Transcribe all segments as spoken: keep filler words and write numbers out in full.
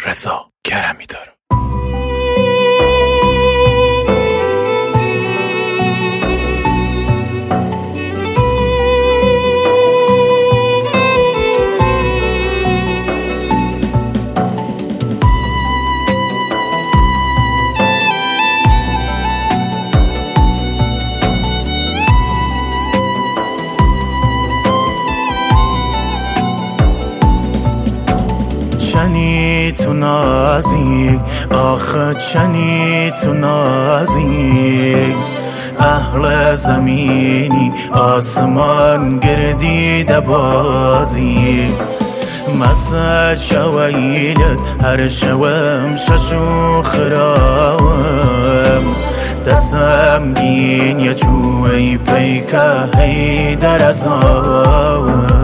رضا کرمی داره. چنی تو نازی آخه چنی تو نازی اهل زمینی آسمان گردیده بازی مسا شویلت هر شوم ششو خراوم دستم گین یا چوی پیکه هی در ازاوم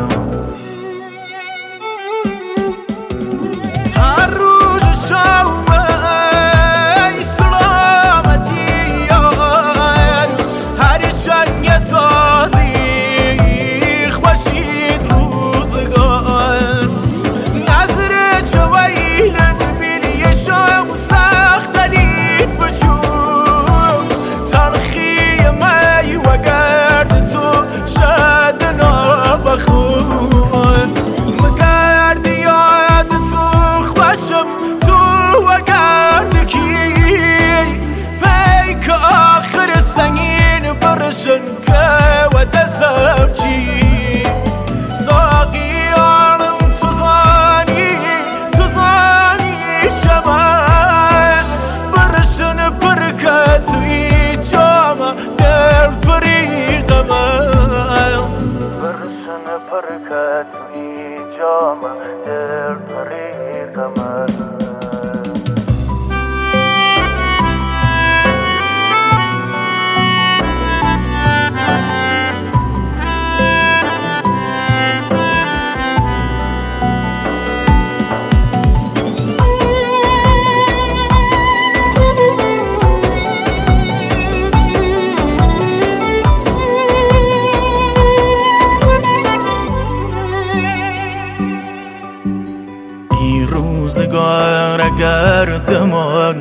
روزگار اگر دمان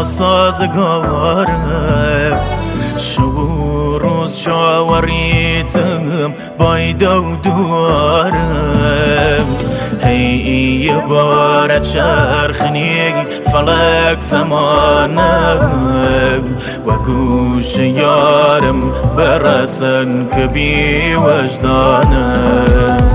ناسازگاره شو روز شاوریتم بایدو دوارم هی یه بار چرخنی فلک زمانم و گوش یارم برسن که بی وجدانم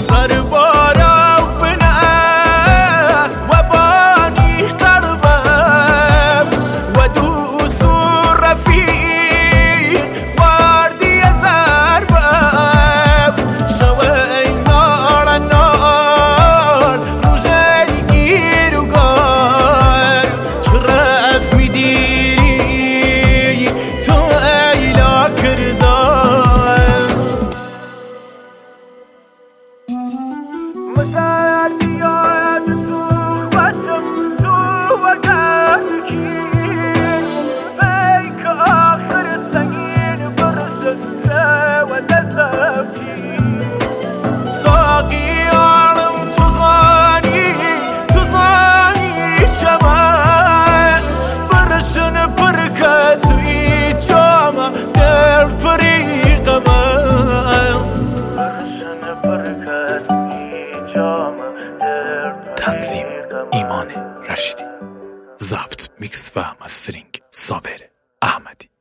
تنظیم ایمان رشیدی، ضبط میکس و مسترینگ صابر احمدی.